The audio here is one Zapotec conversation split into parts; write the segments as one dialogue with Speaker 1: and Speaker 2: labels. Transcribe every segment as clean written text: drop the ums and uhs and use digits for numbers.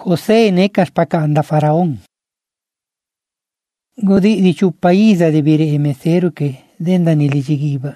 Speaker 1: José nekas pakanda Faraón. Godi di chupaíza de bire mesero que denda ni ligigiba.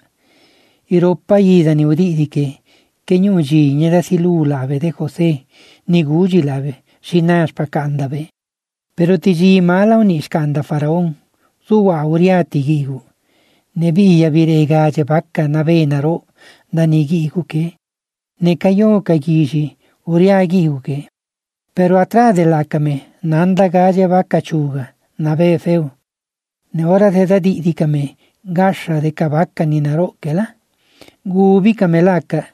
Speaker 1: Iropaíza ni udidi que nyuji nyeda silu lave de José ni guji lave shinash pakanda be. Pero tiji mala unishkanda Faraón suwa uriati gigu. Nebiya bire gaje bakka navena ro dani gigu que ne cayó cagishi uria gigu que. Pero atrás de lácame, nanda gaje vaca chuga, nave feo. Ne hora de dadidicame, gasha de cabaca ni naroquela. Gubicame laca,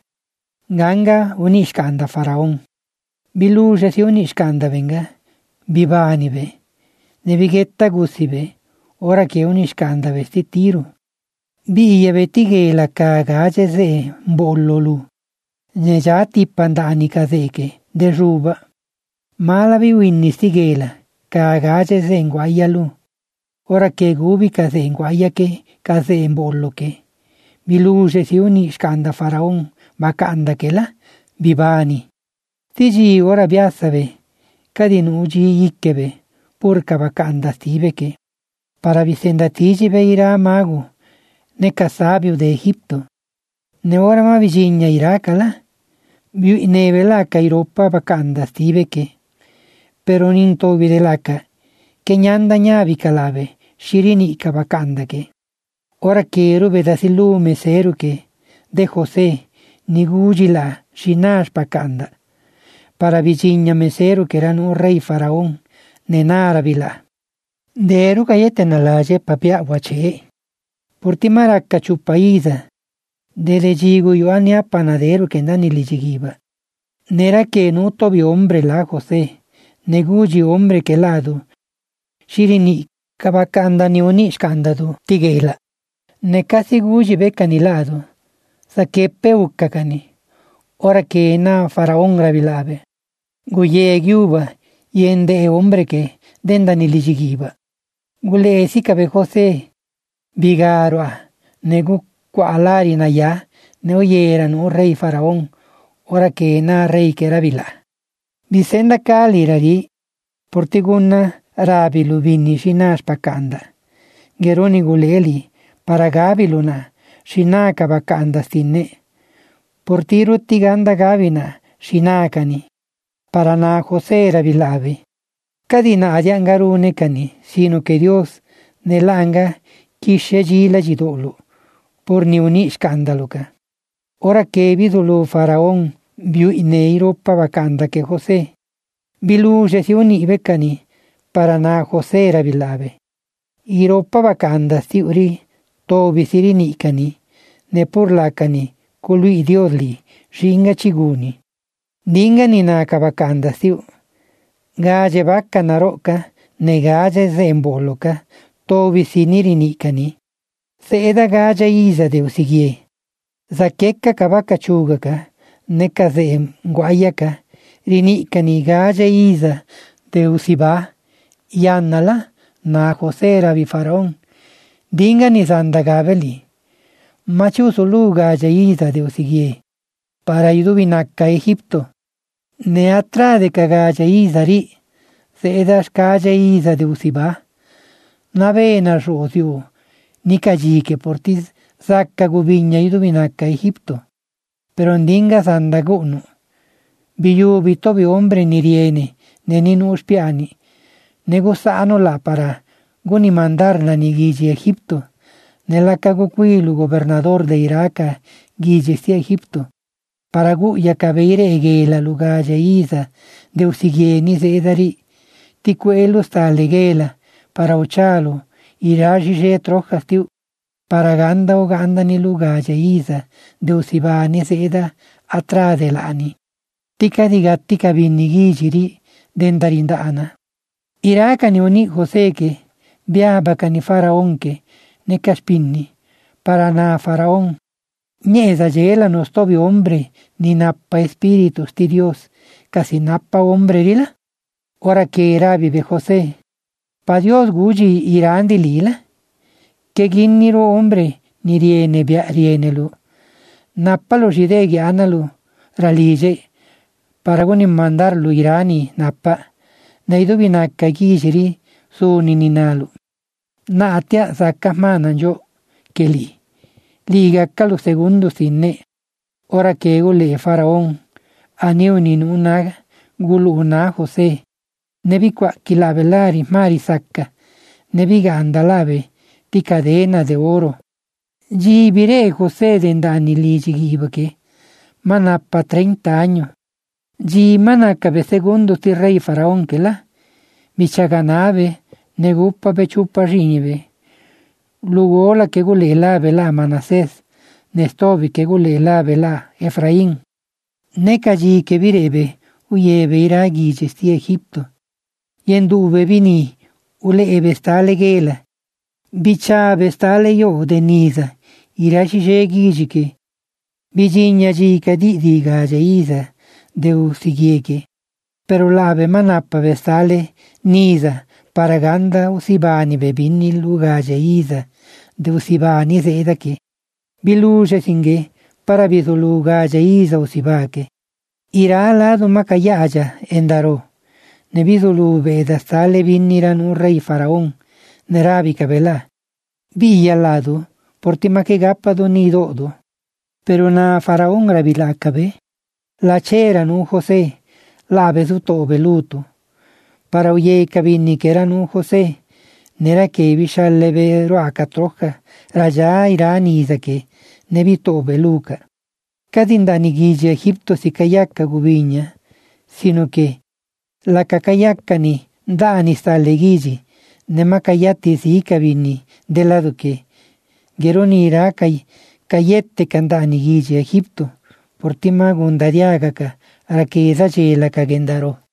Speaker 1: ganga unishkanda Faraón. Biluja si unishkanda venga, bibani be. Nevigetta gusibe, ora che unishkanda vesti tiro. Bia betige la cagaje ze bollolu. Ne già tippandani caseke, de ruba. Malavi winni stigela, cagaje se inguaialu. Ora che gubi case inguaia che, case in bollo che. Biluge si unishkanda Faraón, bacanda che la, bibani. Tigi ora biasave, cadinugi ikkebe, purca bacanda stive che. Para vicenda tigi veira mago, ne casabio de Egipto. Ne ora ma vicina iracala, neve la cairopa bacanda stive che. Pero ninto vide laca, che nyanda nyavi calave, shirinica bacanda che. Ora che rubeda silu mesero che, de José, ni gugila, shinash bacanda. Para vicina mesero che erano un rey Faraón, ne naravila. De eru cayete nalaje papia guache. Portimaracca chupaíza, de legigo yoania panadero que nani ligigiba. Nera que no tobi hombre la José. Neguji hombre que lado, shirini kabakanda ni unishkandadu tigela. Ne casi guji becani lado, saquepe ucacani, ora que na Faraón rabilave. Guye giuba, yende hombre que denda ni ligigiba. Gule si cabe José, bigaroa, negu qualari na ya, ne oyeran un rey Faraón, ora que na rey que rabila. Vicenda calirari, portiguna rabilu vini shinash pakanda. Geroni guleli, para gabiluna, shinaka bakanda stinne. Portiru tiganda gavina, shinakani. Para na José rabilavi. Cadina ayangarune cani, sino que Dios nelanga kishe gila gidolo, por ni uni scandaluca. Ora que vidulu Faraón, biu ineiro pavacanda que José. Biluge si uni becani, para na José rabilave. Iro pavacanda si uri, tobi sirinicani, ne purlacani, colui diodli, shinga chiguni. Dingani na cavacanda si gaje vacca naroca, ne gaje zemboloca, tobi sinirinicani. Seda gaja isa de usigie. Zakeka cavaca chugaca, ne kazem guayaka, rinika ni gaja isa de usiba, yannala na José rabi Faraón, dinga ni zandagaveli. Machu sulu gaja isa de usigie, para idubinaka Egipto, ne atra de cagaja isa ri, sedas gaja isa de usiba, navena rosiu, ni cajique portis zacca gubiña idubinaka Egipto. Pero ndinga sandaguno. Biyu bitobi hombre ni riene, ne ninus piani. Negosano la para guni mandarla ni guigi Egipto. Nella caguquilu gobernador de Iraca guigi si Egipto. Para guya cabeire ege la lugaja isa de usigieni sedari. Ticuelo sta legela para ochalo iraji trojas tiu. Para ganda o ganda ni lugaja isa de usibani seda atrás del ani. Tika digatika binigi jiri dendarindana. Iraka ni uni José que biabaka ni Faraón que ne caspinni. Para na Faraón. Niesa yela no stobi hombre ni nappa espíritus ti Dios. Casi nappa hombre rila. Ora que era vive José. Pa Dios guji irandi lila. Que ginniro hombre ni riene lu. Nappalo jidegi analu ralige para guni mandarlo irani napa, naidubi nakagijiri suni ninalu. Na atia sakamana yo keli. Liga kalu segundo sinne. Ora que gule faraón. Aniu ninuna gulu una José. Nebikwa kilabelari mari saka. Nebiga andalabe di cadena de oro. Jibire José dendani ligibake. Manapa 30 años. Ji manakabe segundo ti rey faraón que la. Michaganabe. Negupa bechupa rinibe. Lugola que gule la vela Manasés. Nestobi que gule la vela Efraín. Nekaji que virebe. Uyebe iragi gesti Egipto. Yendube vini. Ule ebestale gela. Bicha bestale yo de Niza. Irashi gijike. Bijinya jika di diga jaiza. Deu sigieke. Pero lave manapa bestale Niza. Paraganda usibani bebini lugaje iza de usibani zedake. Biluje singe para viso lugaje iza usibake. Irá lado makayaya endaro. Ne viso lubeda stale viniran un rey faraón. Nerabi kabela. Villa lado portima que gapa doni dodo. Pero na faraón rabilakabe. La chera nu José. Lave su tobe luto. Para uye kabini que eran un José, nera que vishal levero a catroja, raya irani izake, nevito beluca. Kadindani guille Egipto si kayaka gubiña, sino que la kakayaka ni dani stale guille, nemakayati si kabini, de lado que geroni irakay, kayete kandani guille Egipto, por tima gundariagaka, a que dache la kagendaro.